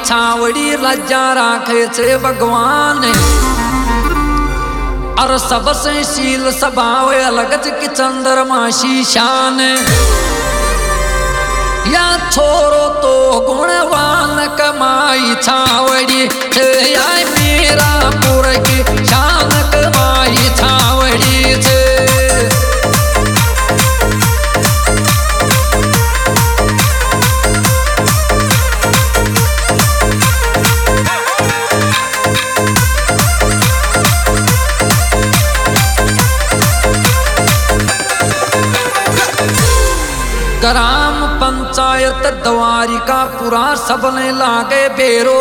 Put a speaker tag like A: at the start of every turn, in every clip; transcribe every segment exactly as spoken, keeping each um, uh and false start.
A: छावड़ी लज्जा राखे छे भगवान। और सबसे शील स्वभाव अलग की चंद्रमासी शान। या छोरो तो गुणवान कमाई छावड़ी या मेरा पुर की शान कमाई छावड़ी छे। ग्राम पंचायत द्वारिका पुरा सबने लागे बेरो।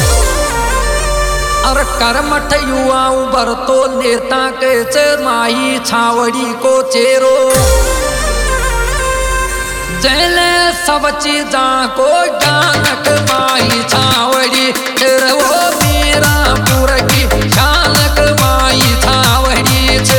A: और कर्मठ युवा उबर तो नेता के चे माही छावड़ी को चेरो। जैले सब चीजा को जानक माही छावड़ी तेरे वो मेरा पुर की शानक माही छावड़ी छे।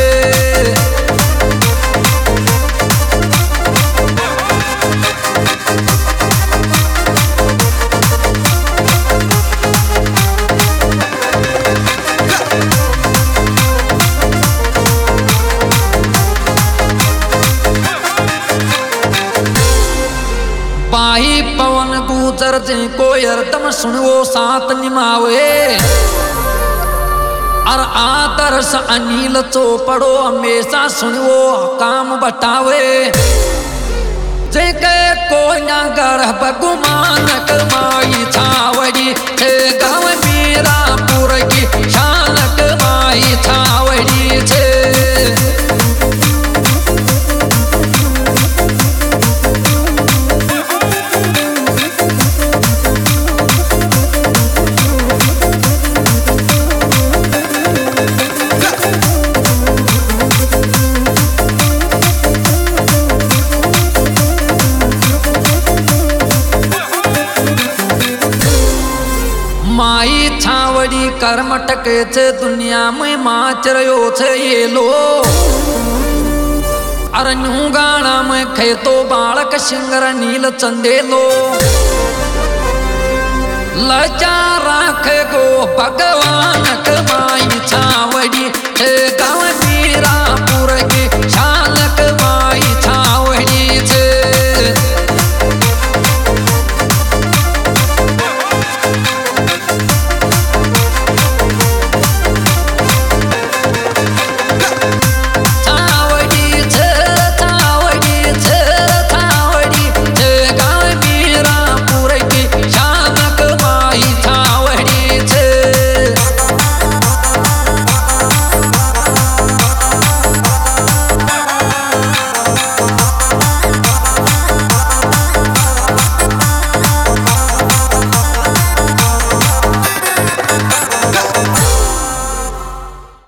A: पाही पवन गुजर जे को यरदम सुनवो सात निमावे। और आदर्श अनिल चोपड़ो हमेशा सुनवो काम बटावे। जे के कोया गर्भ गुमान कमाई छावड़ी छे गाँव मेरा पुर की शान कमाई छावड़ी छे। माई छावड़ी कर्मठक छे दुनिया में माचरयो छे ये लो। और न्यू गाना में खेतो बालक सिंगर नील चंदेलो। लजा राखे गो भगवान कमाई